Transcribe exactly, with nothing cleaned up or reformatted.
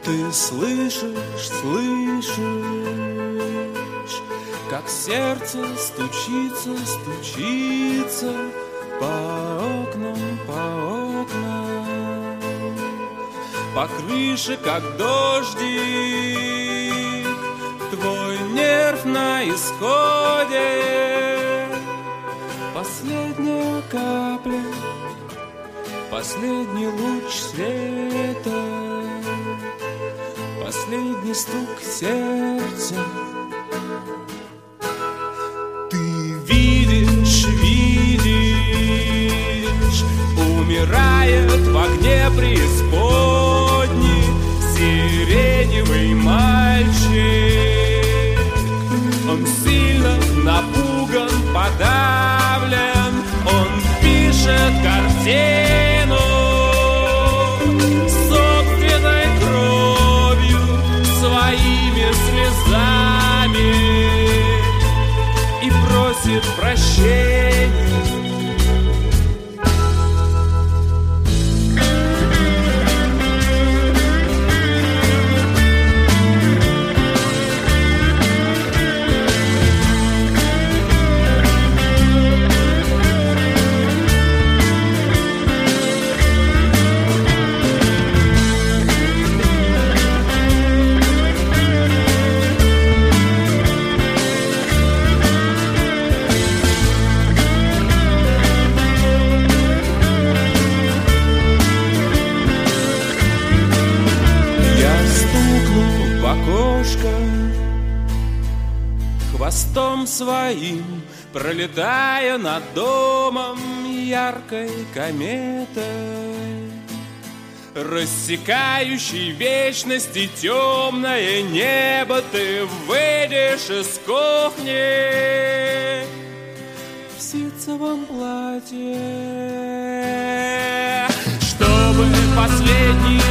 Ты слышишь, слышишь, как сердце стучится, стучится по окнам, по окнам, по крыше, как дождик. Твой нерв на исходе. Последняя капля, последний луч света, последний стук сердца. Ты видишь, видишь, умирает в огне преисподней сиреневый мальчик. Он сильно напуган, подавлен, он пишет картину собственной кровью, своими слезами и просит прощения. Хвостом своим, пролетая над домом яркой кометой, рассекающей вечности темное небо, ты выйдешь из кухни в ситцевом платье, чтобы последний